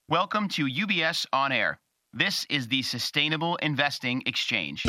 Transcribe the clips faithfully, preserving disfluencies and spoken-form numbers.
Welcome to U B S On Air. This is the Sustainable Investing Exchange.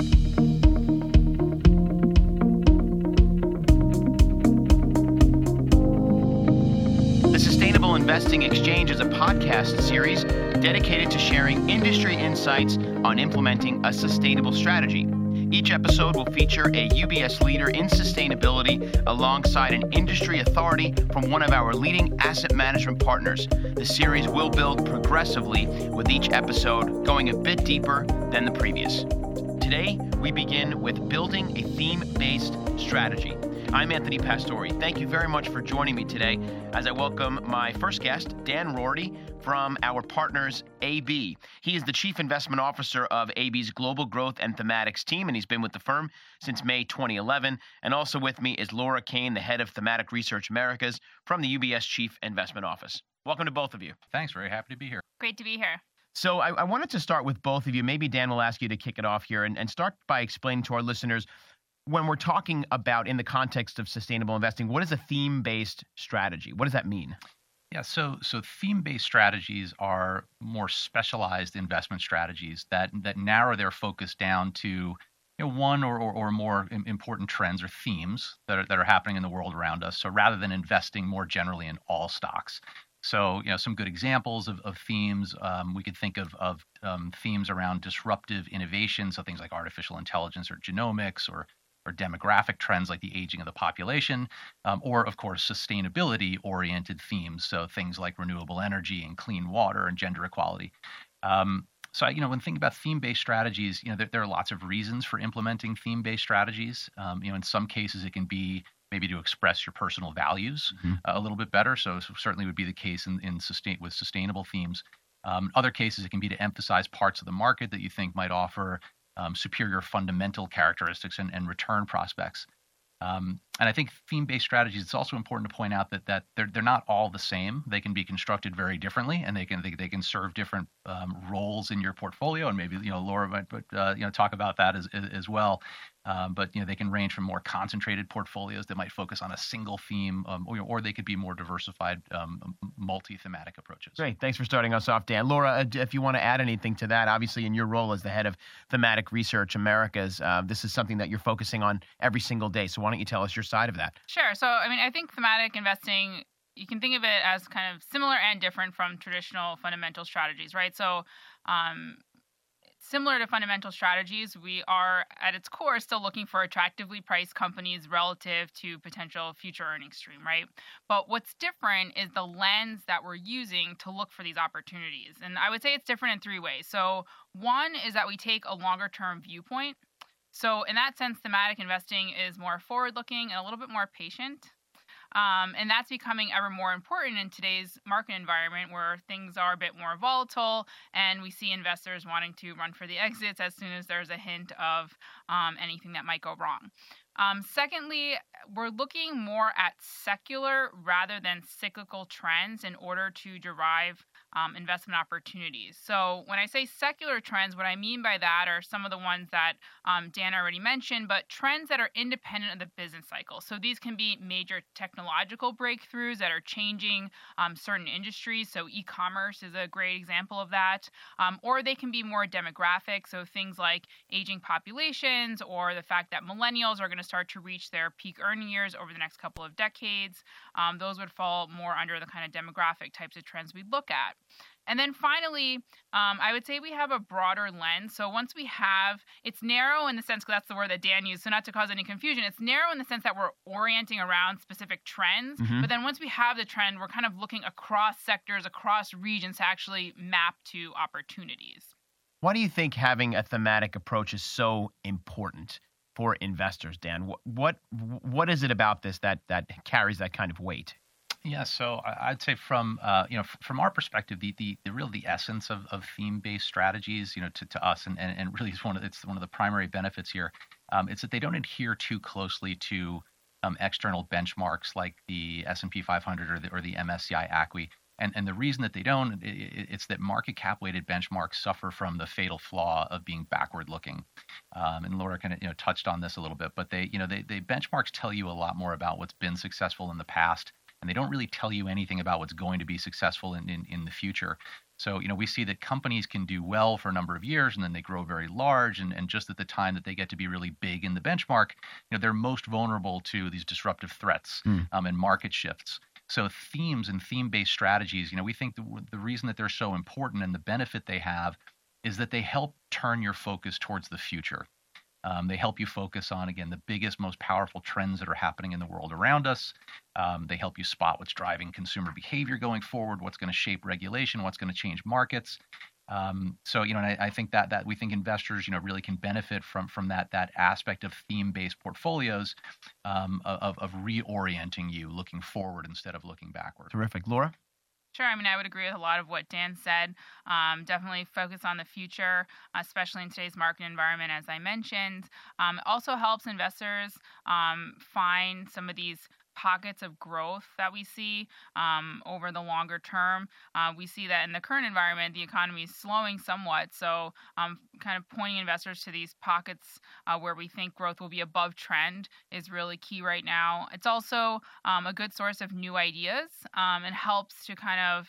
The Sustainable Investing Exchange is a podcast series dedicated to sharing industry insights on implementing a sustainable strategy. Each episode will feature a U B S leader in sustainability alongside an industry authority from one of our leading asset management partners. The series will build progressively with each episode, going a bit deeper than the previous. Today, we begin with building a theme-based strategy. I'm Anthony Pastore. Thank you very much for joining me today as I welcome my first guest, Dan Rorty, from our partners, A B. He is the Chief Investment Officer of A B's Global Growth and Thematics team, and he's been with the firm since May twenty eleven. And also with me is Laura Kane, the Head of Thematic Research Americas from the U B S Chief Investment Office. Welcome to both of you. Thanks. Very happy to be here. Great to be here. So I, I wanted to start with both of you. Maybe Dan will ask you to kick it off here and, and start by explaining to our listeners, when we're talking about in the context of sustainable investing, what is a theme-based strategy? What does that mean? Yeah, so so theme-based strategies are more specialized investment strategies that that narrow their focus down to you know, one or, or, or more important trends or themes that are, that are happening in the world around us. So rather than investing more generally in all stocks. So, you know, some good examples of, of themes, um, we could think of, of um, themes around disruptive innovation, so things like artificial intelligence or genomics or or demographic trends like the aging of the population, um, or, of course, sustainability-oriented themes, so things like renewable energy and clean water and gender equality. Um, so, you know, when thinking about theme-based strategies, you know, there, there are lots of reasons for implementing theme-based strategies. Um, you know, in some cases, it can be maybe to express your personal values mm-hmm. uh, a little bit better. So, so certainly would be the case in, in sustain with sustainable themes. Um, other cases, it can be to emphasize parts of the market that you think might offer Um, superior fundamental characteristics and, and return prospects. Um, and I think theme-based strategies, it's also important to point out that that they're they're not all the same. They can be constructed very differently, and they can they, they can serve different um, roles in your portfolio. And maybe you know Laura might but, uh, you know talk about that as as well. Um, but you know they can range from more concentrated portfolios that might focus on a single theme, um, or, or they could be more diversified, um, multi-thematic approaches. Great, thanks for starting us off, Dan. Laura, if you want to add anything to that, obviously in your role as the head of Thematic Research Americas, uh, this is something that you're focusing on every single day. So why don't you tell us your side of that? Sure. So I mean, I think thematic investing, you can think of it as kind of similar and different from traditional fundamental strategies, right? So. Um, Similar to fundamental strategies, we are at its core still looking for attractively priced companies relative to potential future earnings stream, right? But what's different is the lens that we're using to look for these opportunities. And I would say it's different in three ways. So one is that we take a longer term viewpoint. So in that sense, thematic investing is more forward looking and a little bit more patient. Um, and that's becoming ever more important in today's market environment where things are a bit more volatile and we see investors wanting to run for the exits as soon as there's a hint of um, anything that might go wrong. Um, secondly, we're looking more at secular rather than cyclical trends in order to derive um, investment opportunities. So when I say secular trends, what I mean by that are some of the ones that um, Dan already mentioned, but trends that are independent of the business cycle. So these can be major technological breakthroughs that are changing um, certain industries. So e-commerce is a great example of that. Um, or they can be more demographic. So things like aging populations or the fact that millennials are going to start to reach their peak earning years over the next couple of decades. Um, those would fall more under the kind of demographic types of trends we look at. And then finally, um, I would say we have a broader lens. So once we have, it's narrow in the sense, because that's the word that Dan used, so not to cause any confusion, it's narrow in the sense that we're orienting around specific trends. Mm-hmm. But then once we have the trend, we're kind of looking across sectors, across regions to actually map to opportunities. Why do you think having a thematic approach is so important for investors, Dan? What what what is it about this that that carries that kind of weight? Yeah, so I'd say from uh, you know from our perspective, the the, the real the essence of, of theme-based strategies, you know, to, to us, and, and, and really it's one of it's one of the primary benefits here. Um, it's that they don't adhere too closely to um, external benchmarks like the S and P five hundred or the or the M S C I A C W I. And and the reason that they don't, it, it's that market cap weighted benchmarks suffer from the fatal flaw of being backward looking. Um, and Laura kind of you know touched on this a little bit, but they you know they they benchmarks tell you a lot more about what's been successful in the past and they don't really tell you anything about what's going to be successful in, in, in the future. So, you know, we see that companies can do well for a number of years and then they grow very large. And, and just at the time that they get to be really big in the benchmark, you know, they're most vulnerable to these disruptive threats mm. um, and market shifts. So themes and theme-based strategies, you know, we think the, the reason that they're so important and the benefit they have is that they help turn your focus towards the future. Um, they help you focus on, again, the biggest, most powerful trends that are happening in the world around us. Um, they help you spot what's driving consumer behavior going forward, what's going to shape regulation, what's going to change markets. Um, so, you know, and I, I think that that we think investors, you know, really can benefit from from that that aspect of theme-based portfolios, um, of of reorienting you, looking forward instead of looking backward. Terrific, Laura. Sure. I mean, I would agree with a lot of what Dan said. Um, definitely focus on the future, especially in today's market environment, as I mentioned. Um, it also helps investors um, find some of these pockets of growth that we see um, over the longer term. Uh, we see that in the current environment, the economy is slowing somewhat. So um, kind of pointing investors to these pockets uh, where we think growth will be above trend is really key right now. It's also um, a good source of new ideas um, and helps to kind of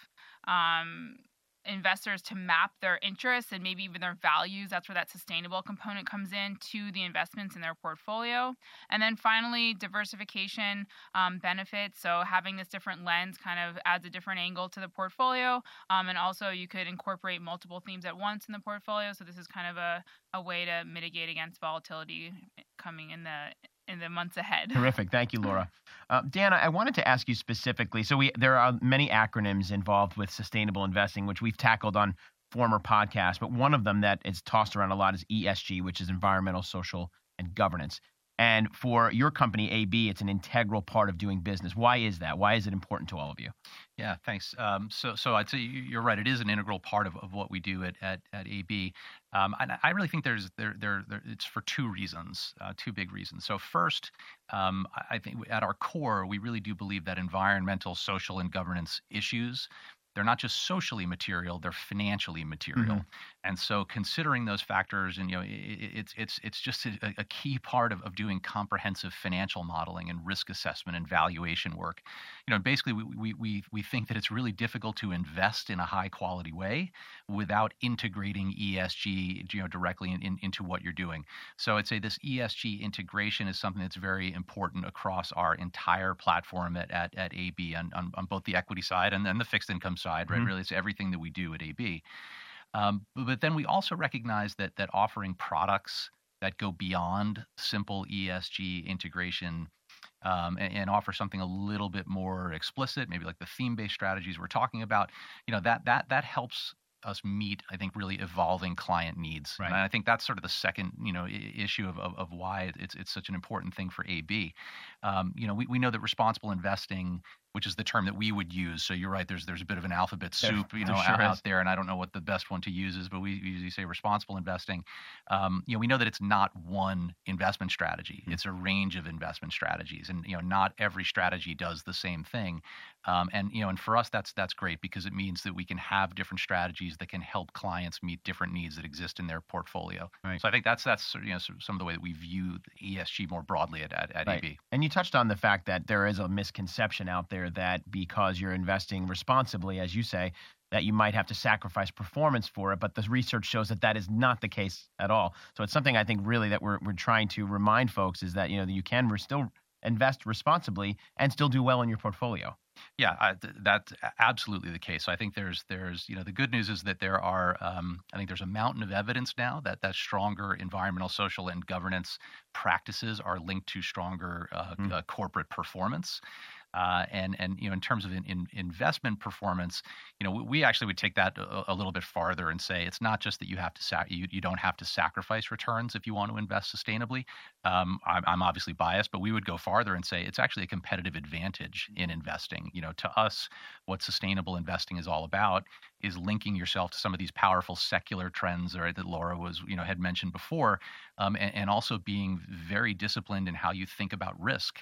um, investors to map their interests and maybe even their values. That's where that sustainable component comes in to the investments in their portfolio. And then finally, diversification um, benefits. So having this different lens kind of adds a different angle to the portfolio. Um, and also you could incorporate multiple themes at once in the portfolio. So this is kind of a, a way to mitigate against volatility coming in the in the months ahead. Terrific. Thank you, Laura. Uh, Dan, I wanted to ask you specifically. So we there are many acronyms involved with sustainable investing, which we've tackled on former podcasts. But one of them that is tossed around a lot is E S G, which is environmental, social, and governance. And for your company, A B, it's an integral part of doing business. Why is that? Why is it important to all of you? Yeah, thanks. Um, so, so I'd say you're right. It is an integral part of, of what we do at at, at A B. Um, and I really think there's there there, there it's for two reasons, uh, two big reasons. So first, um, I think at our core, we really do believe that environmental, social, and governance issues, they're not just socially material, they're financially material. Mm-hmm. And so considering those factors, and you know, it, it's it's it's just a, a key part of, of doing comprehensive financial modeling and risk assessment and valuation work. You know, basically we we we we think that it's really difficult to invest in a high quality way without integrating E S G, you know, directly in, in, into what you're doing. So I'd say this E S G integration is something that's very important across our entire platform at at, at A B on, on on both the equity side and then the fixed income side, right? Mm-hmm. Really, it's everything that we do at A B. Um, but, but then we also recognize that that offering products that go beyond simple E S G integration um, and, and offer something a little bit more explicit, maybe like the theme-based strategies we're talking about, you know, that that that helps us meet, I think, really evolving client needs. Right. And I think that's sort of the second, you know, I- issue of, of of why it's it's such an important thing for A B. Um, you know, we, we know that responsible investing, which is the term that we would use. So you're right. There's there's a bit of an alphabet soup, you know, sure out, out there, and I don't know what the best one to use is, but we usually say responsible investing. Um, you know, we know that it's not one investment strategy. Mm-hmm. It's a range of investment strategies, and you know, not every strategy does the same thing. Um, and you know, and for us, that's that's great because it means that we can have different strategies that can help clients meet different needs that exist in their portfolio. Right. So I think that's that's you know some of the way that we view E S G more broadly at at, at right. A B. And you touched on the fact that there is a misconception out there that because you're investing responsibly, as you say, that you might have to sacrifice performance for it. But the research shows that that is not the case at all. So it's something I think really that we're we're trying to remind folks is that, you know, that you can re- still invest responsibly and still do well in your portfolio. Yeah, I, th- that's absolutely the case. So I think there's, there's, you know, the good news is that there are, um, I think there's a mountain of evidence now that that stronger environmental, social, and governance practices are linked to stronger uh, mm. uh, corporate performance. Uh, and and you know, in terms of in, in investment performance, you know, we, we actually would take that a, a little bit farther and say it's not just that you have to sac- you you don't have to sacrifice returns if you want to invest sustainably. Um, I'm, I'm obviously biased, but we would go farther and say it's actually a competitive advantage in investing. You know, to us, what sustainable investing is all about is linking yourself to some of these powerful secular trends, right, that Laura was you know had mentioned before, um, and, and also being very disciplined in how you think about risk.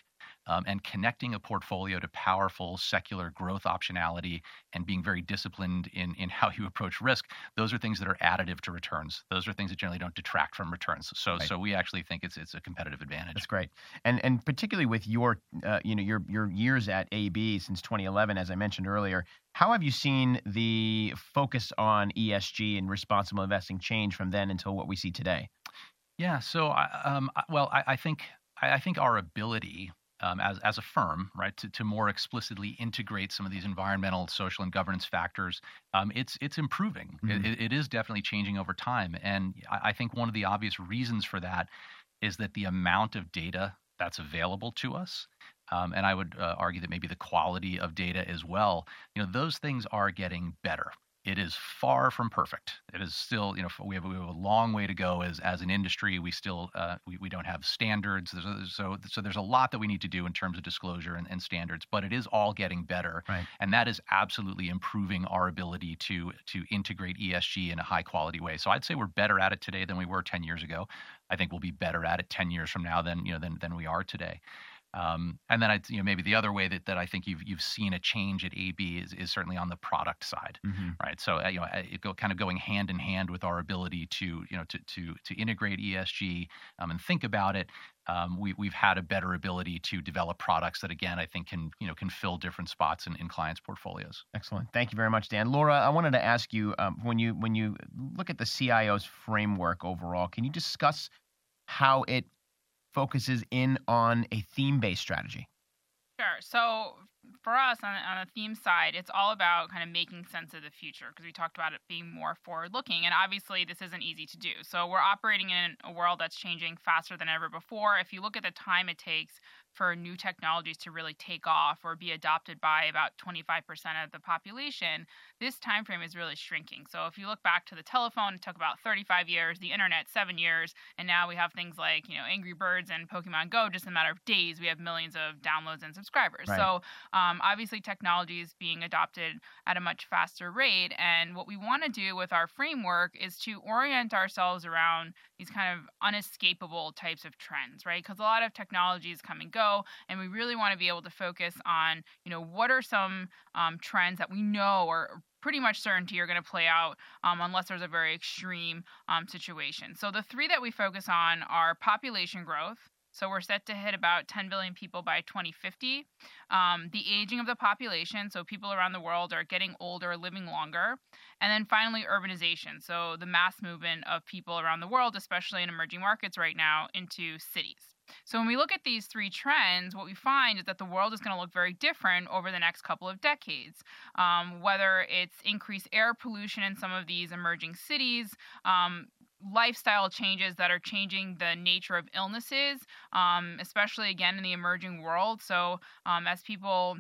um, and connecting a portfolio to powerful secular growth optionality and being very disciplined in, in how you approach risk, those are things that are additive to returns. Those are things that generally don't detract from returns. So Right. so we actually think it's it's a competitive advantage. That's great, and and particularly with your uh, you know your your years at A B since twenty eleven, as I mentioned earlier, how have you seen the focus on E S G and responsible investing change from then until what we see today? Yeah. So, I, um, I- well, I, I think I, I think our ability um, as as a firm, right, to, to more explicitly integrate some of these environmental, social, and governance factors, um, it's it's improving. Mhm. It, it is definitely changing over time, and I, I think one of the obvious reasons for that is that the amount of data that's available to us, um, and I would uh, argue that maybe the quality of data as well. You know, those things are getting better. It is far from perfect. It is still, you know, we have, we have a long way to go as as an industry. We still uh, we, we don't have standards. There's a, so so there's a lot that we need to do in terms of disclosure and, and standards. But it is all getting better, Right. and that is absolutely improving our ability to to integrate E S G in a high quality way. So I'd say we're better at it today than we were ten years ago. I think we'll be better at it ten years from now than you know than than we are today. Um, and then I, you know, maybe the other way that, that I think you've you've seen a change at A B is, is certainly on the product side, Mhm. right? So uh, you know, uh, it go kind of going hand in hand with our ability to you know to to to integrate E S G um, and think about it. Um, we we've had a better ability to develop products that again I think can you know can fill different spots in, in clients' portfolios. Excellent. Thank you very much, Dan. Laura, I wanted to ask you um, when you when you look at the C I O's framework overall, can you discuss how it focuses in on a theme-based strategy? Sure. So for us on, on the theme side, it's all about kind of making sense of the future because we talked about it being more forward looking. And obviously, this isn't easy to do. So we're operating in a world that's changing faster than ever before. If you look at the time it takes for new technologies to really take off or be adopted by about twenty-five percent of the population, this time frame is really shrinking. So if you look back to the telephone, it took about thirty-five years, the internet, seven years, and now we have things like, you know, Angry Birds and Pokemon Go. Just in a matter of days, we have millions of downloads and subscribers. Right. So um, obviously, technology is being adopted at a much faster rate. And what we want to do with our framework is to orient ourselves around these kind of unescapable types of trends, right? Because a lot of technologies come and go, and we really want to be able to focus on, you know, what are some um, trends that we know are pretty much certainty are going to play out um, unless there's a very extreme um, situation. So the three that we focus on are population growth. So we're set to hit about ten billion people by twenty fifty. Um, the aging of the population, so people around the world are getting older, living longer. And then finally, urbanization, so the mass movement of people around the world, especially in emerging markets right now, into cities. So when we look at these three trends, what we find is that the world is going to look very different over the next couple of decades. Um, whether it's increased air pollution in some of these emerging cities, um, lifestyle changes that are changing the nature of illnesses, um, especially again in the emerging world. So um, as people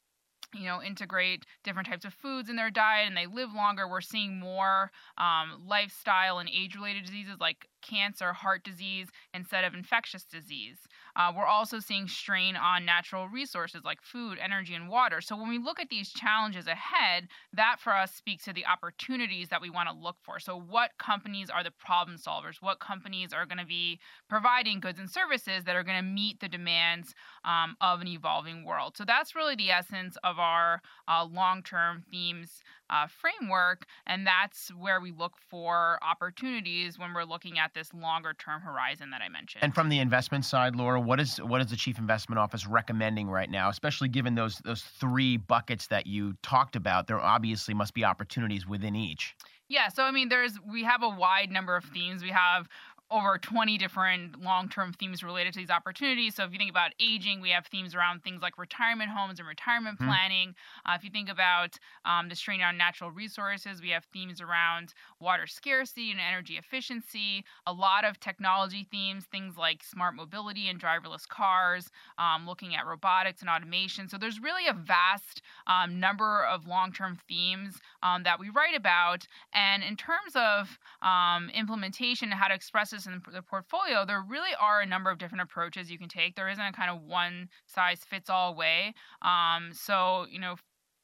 you know, integrate different types of foods in their diet and they live longer, we're seeing more um, lifestyle and age-related diseases like cancer, heart disease, instead of infectious disease. Uh, we're also seeing strain on natural resources like food, energy, and water. So when we look at these challenges ahead, that for us speaks to the opportunities that we want to look for. So what companies are the problem solvers? What companies are going to be providing goods and services that are going to meet the demands um, of an evolving world? So that's really the essence of our uh, long-term themes uh, framework, and that's where we look for opportunities when we're looking at this longer-term horizon that I mentioned. And from the investment side, Laura, what is what is the Chief Investment Office recommending right now, especially given those those three buckets that you talked about? There obviously must be opportunities within each. Yeah, so I mean, there's we have a wide number of themes. We have over twenty different long-term themes related to these opportunities. So if you think about aging, we have themes around things like retirement homes and retirement Hmm. planning. Uh, if you think about um, the strain on natural resources, we have themes around water scarcity and energy efficiency. A lot of technology themes, things like smart mobility and driverless cars, um, looking at robotics and automation. So there's really a vast um, number of long-term themes um, that we write about. And in terms of um, implementation and how to express this in the portfolio, there really are a number of different approaches you can take. There isn't a kind of one size fits all way. Um, so, you know,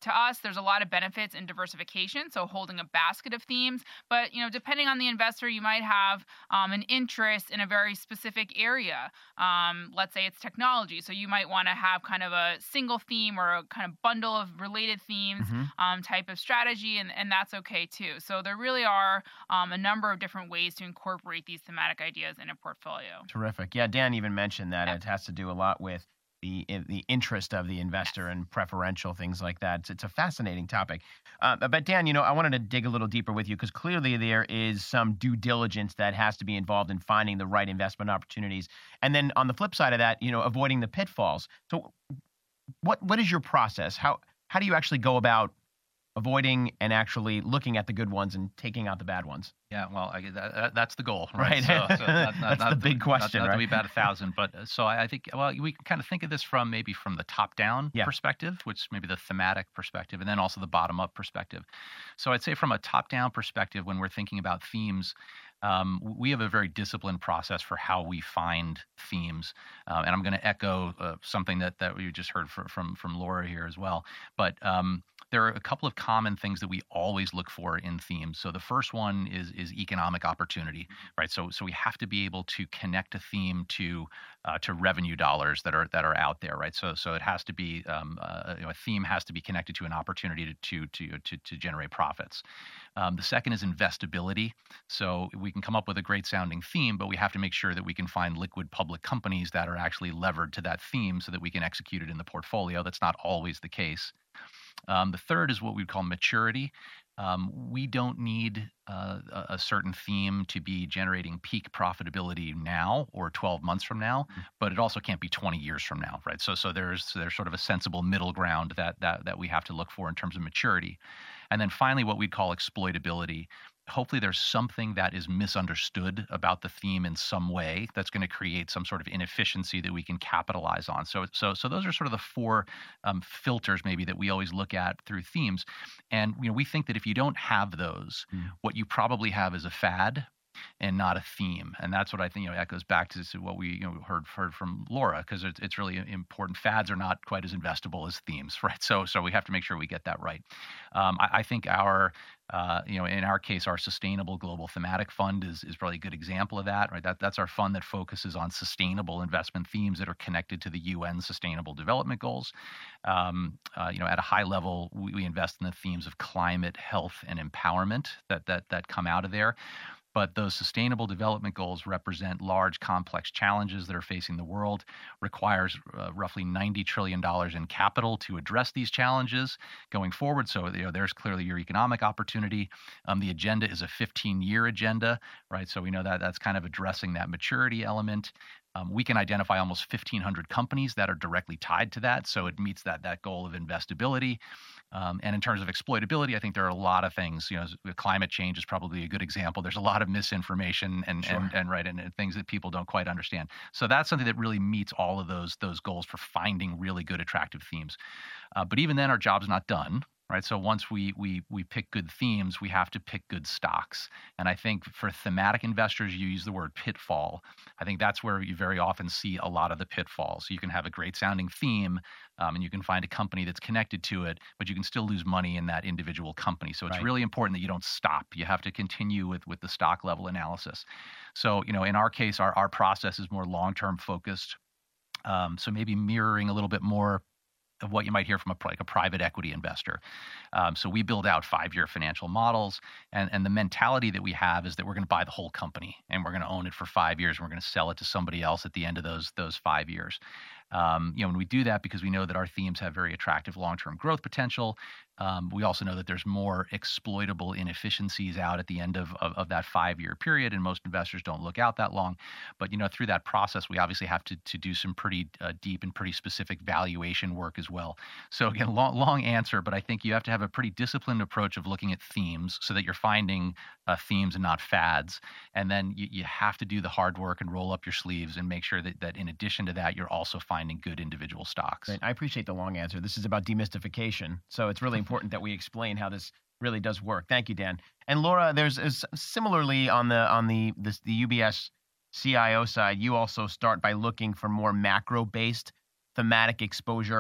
to us, there's a lot of benefits in diversification, so holding a basket of themes. But, you know, depending on the investor, you might have um, an interest in a very specific area. Um, let's say it's technology, so you might want to have kind of a single theme or a kind of bundle of related themes mm-hmm. um, type of strategy, and, and that's okay too. So there really are um, a number of different ways to incorporate these thematic ideas in a portfolio. Terrific. Yeah, Dan even mentioned that yeah. it has to do a lot with the the interest of the investor and preferential things like that. It's, it's a fascinating topic. Uh, but Dan, you know, I wanted to dig a little deeper with you because clearly there is some due diligence that has to be involved in finding the right investment opportunities. And then on the flip side of that, you know, avoiding the pitfalls. So what what is your process? How how do you actually go about avoiding and actually looking at the good ones and taking out the bad ones? Yeah, well, I, that, that's the goal, right? Right. So, so not, not, that's not the big to, question, not, not right? to be about a thousand, but uh, so I, I think, well, we can kind of think of this from maybe from the top-down yeah. perspective, which maybe the thematic perspective, and then also the bottom-up perspective. So I'd say from a top-down perspective, when we're thinking about themes, um, we have a very disciplined process for how we find themes, uh, and I'm going to echo uh, something that that we just heard for, from from Laura here as well. But um, there are a couple of common things that we always look for in themes. So the first one is is economic opportunity, right? So so we have to be able to connect a theme to uh, to revenue dollars that are that are out there, right? So so it has to be um, uh, you know, a theme has to be connected to an opportunity to to to to, to generate profits. Um, the second is investability. So we can come up with a great sounding theme, but we have to make sure that we can find liquid public companies that are actually levered to that theme so that we can execute it in the portfolio. That's not always the case. Um, the third is what we call maturity. Um, we don't need uh, a certain theme to be generating peak profitability now or twelve months from now, but it also can't be twenty years from now, right? So, so there's there's sort of a sensible middle ground that that that we have to look for in terms of maturity, and then finally, what we'd call exploitability. Hopefully there's something that is misunderstood about the theme in some way that's going to create some sort of inefficiency that we can capitalize on. So, so, so those are sort of the four um, filters maybe that we always look at through themes. And you know, we think that if you don't have those, mm. what you probably have is a fad and not a theme. And that's what I think, you know, echoes back to what we, you know, heard heard from Laura, because it's, it's really important. Fads are not quite as investable as themes, right? So so we have to make sure we get that right. Um, I, I think our, uh, you know, in our case, our Sustainable Global Thematic Fund is is probably a good example of that, right? That that's our fund that focuses on sustainable investment themes that are connected to the U N Sustainable Development Goals. Um, uh, you know, at a high level, we, we invest in the themes of climate, health, and empowerment that that that come out of there. But those sustainable development goals represent large, complex challenges that are facing the world, requires uh, roughly ninety trillion dollars in capital to address these challenges going forward. So, you know, there's clearly your economic opportunity. Um, the agenda is a fifteen-year agenda, right? So we know that that's kind of addressing that maturity element. Um, we can identify almost fifteen hundred companies that are directly tied to that, so it meets that that goal of investability. Um, and in terms of exploitability, I think there are a lot of things. You know, climate change is probably a good example. There's a lot of misinformation and sure. and, and right and, and things that people don't quite understand. So that's something that really meets all of those those goals for finding really good, attractive themes. Uh, but even then, our job's not done. Right. So once we we we pick good themes, we have to pick good stocks. And I think for thematic investors, you use the word pitfall. I think that's where you very often see a lot of the pitfalls. You can have a great sounding theme um, and you can find a company that's connected to it, but you can still lose money in that individual company. So it's right. really important that you don't stop. You have to continue with with the stock level analysis. So, you know, in our case, our, our process is more long-term focused. Um, so maybe mirroring a little bit more of what you might hear from a, like a private equity investor. Um, so we build out five-year financial models, and, and the mentality that we have is that we're going to buy the whole company, and we're going to own it for five years, and we're going to sell it to somebody else at the end of those those five years. Um, you know, when we do that, because we know that our themes have very attractive long-term growth potential, um, we also know that there's more exploitable inefficiencies out at the end of, of, of that five-year period, and most investors don't look out that long. But, you know, through that process, we obviously have to, to do some pretty uh, deep and pretty specific valuation work as well. So again, long, long answer, but I think you have to have a pretty disciplined approach of looking at themes so that you're finding uh, themes and not fads. And then you, you have to do the hard work and roll up your sleeves and make sure that, that in addition to that, you're also finding good individual stocks. Great. I appreciate the long answer. This is about demystification. So it's really important that we explain how this really does work. Thank you, Dan. And Laura, there's is similarly on the on the this, the U B S C I O side, you also start by looking for more macro-based thematic exposure. And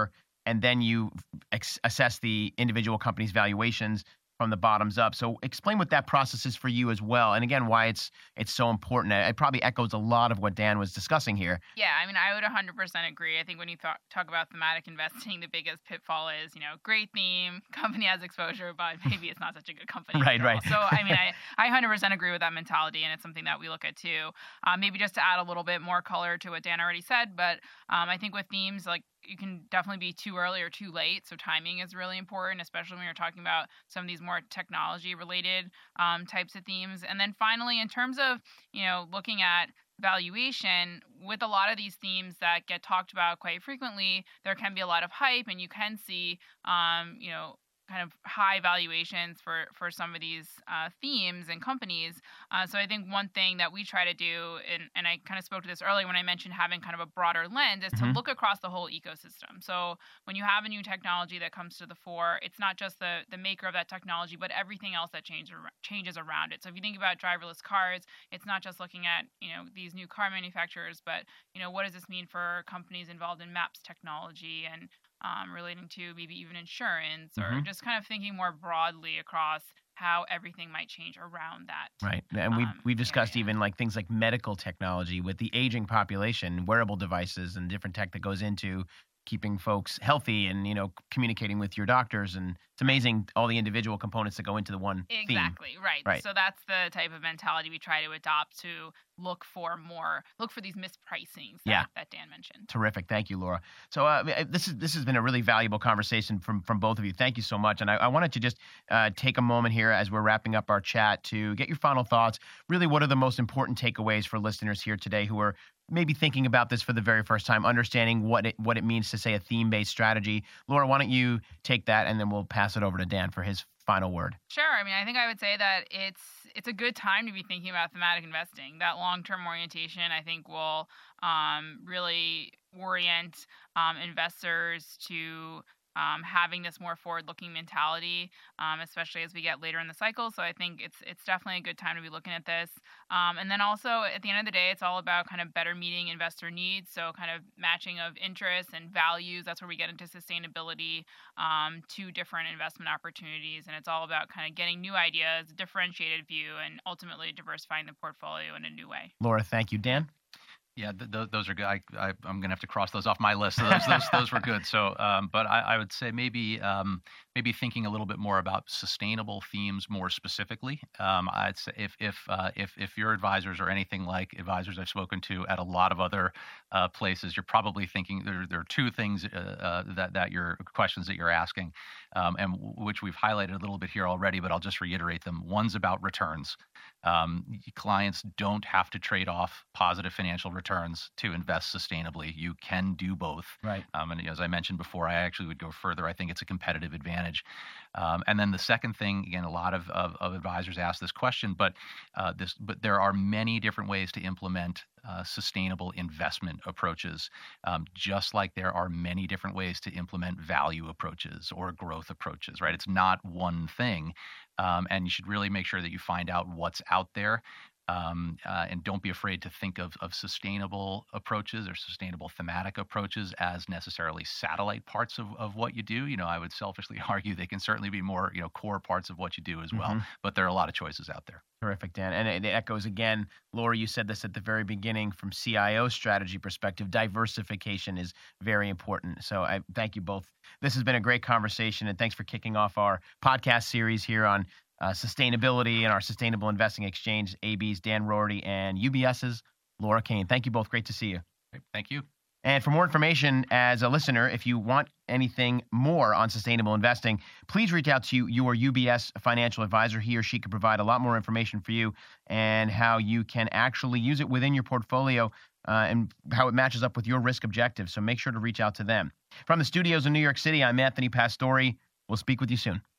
and then you ex- assess the individual company's valuations from the bottoms up. So explain what that process is for you as well, and again, why it's it's so important. It probably echoes a lot of what Dan was discussing here. Yeah, I mean, I would one hundred percent agree. I think when you th- talk about thematic investing, the biggest pitfall is, you know, great theme, company has exposure, but maybe it's not such a good company. Right, right. So, I mean, I, I one hundred percent agree with that mentality, and it's something that we look at too. Uh, maybe just to add a little bit more color to what Dan already said, but um, I think with themes, like, you can definitely be too early or too late. So timing is really important, especially when you're talking about some of these more technology related um, types of themes. And then finally, in terms of, you know, looking at valuation, with a lot of these themes that get talked about quite frequently, there can be a lot of hype, and you can see, um, you know, kind of high valuations for, for some of these uh, themes and companies. Uh, so I think one thing that we try to do, and, and I kind of spoke to this earlier when I mentioned having kind of a broader lens, is Mm-hmm. to look across the whole ecosystem. So when you have a new technology that comes to the fore, it's not just the, the maker of that technology, but everything else that change, changes around it. So if you think about driverless cars, it's not just looking at, you know, these new car manufacturers, but, you know, what does this mean for companies involved in maps technology and Um, relating to maybe even insurance, or Mhm. just kind of thinking more broadly across how everything might change around that. Right. And we've, um, we've discussed area. even like things like medical technology with the aging population, wearable devices and different tech that goes into keeping folks healthy and, you know, communicating with your doctors. And it's amazing all the individual components that go into the one theme. Exactly, right. Right. So that's the type of mentality we try to adopt to look for more, look for these mispricings that, Yeah. that Dan mentioned. Terrific. Thank you, Laura. So uh, this is this has been a really valuable conversation from from both of you. Thank you so much. And I, I wanted to just uh, take a moment here as we're wrapping up our chat to get your final thoughts. Really, what are the most important takeaways for listeners here today who are maybe thinking about this for the very first time, understanding what it what it means to say a theme-based strategy? Laura, why don't you take that, and then we'll pass it over to Dan for his final word. Sure. I mean, I think I would say that it's it's a good time to be thinking about thematic investing. That long-term orientation, I think, will um, really orient um, investors to um, having this more forward-looking mentality, um, especially as we get later in the cycle. So I think it's it's definitely a good time to be looking at this. Um, and then also, at the end of the day, it's all about kind of better meeting investor needs. So kind of matching of interests and values. That's where we get into sustainability, um, to different investment opportunities. And it's all about kind of getting new ideas, differentiated view, and ultimately diversifying the portfolio in a new way. Laura, thank you. Dan? Yeah, th- th- those are good. I, I, I'm going to have to cross those off my list. So those, those, those were good. So, um, but I, I would say maybe um, maybe thinking a little bit more about sustainable themes more specifically. Um, I'd say if if uh, if if your advisors are anything like advisors I've spoken to at a lot of other uh, places, you're probably thinking there there are two things uh, uh, that that your questions that you're asking, um, and w- which we've highlighted a little bit here already. But I'll just reiterate them. One's about returns. Um, clients don't have to trade off positive financial returns to invest sustainably. You can do both. Right. Um, and as I mentioned before, I actually would go further. I think it's a competitive advantage. Um, and then the second thing, again, a lot of, of, of advisors ask this question, but uh, this, but there are many different ways to implement uh, sustainable investment approaches, um, just like there are many different ways to implement value approaches or growth approaches. Right? It's not one thing. Um, and you should really make sure that you find out what's out there. Um, uh, and don't be afraid to think of, of sustainable approaches or sustainable thematic approaches as necessarily satellite parts of, of what you do. You know, I would selfishly argue they can certainly be more, you know, core parts of what you do as well. Mhm. But there are a lot of choices out there. Terrific, Dan. And it, it echoes again, Laura, you said this at the very beginning from C I O strategy perspective, diversification is very important. So I thank you both. This has been a great conversation, and thanks for kicking off our podcast series here on uh, sustainability and our Sustainable Investing Exchange, A B's Dan Rorty and U B S's Laura Kane. Thank you both. Great to see you. Great. Thank you. And for more information as a listener, if you want anything more on sustainable investing, please reach out to your U B S financial advisor. He or she can provide a lot more information for you and how you can actually use it within your portfolio uh, and how it matches up with your risk objectives. So make sure to reach out to them. From the studios in New York City, I'm Anthony Pastore. We'll speak with you soon.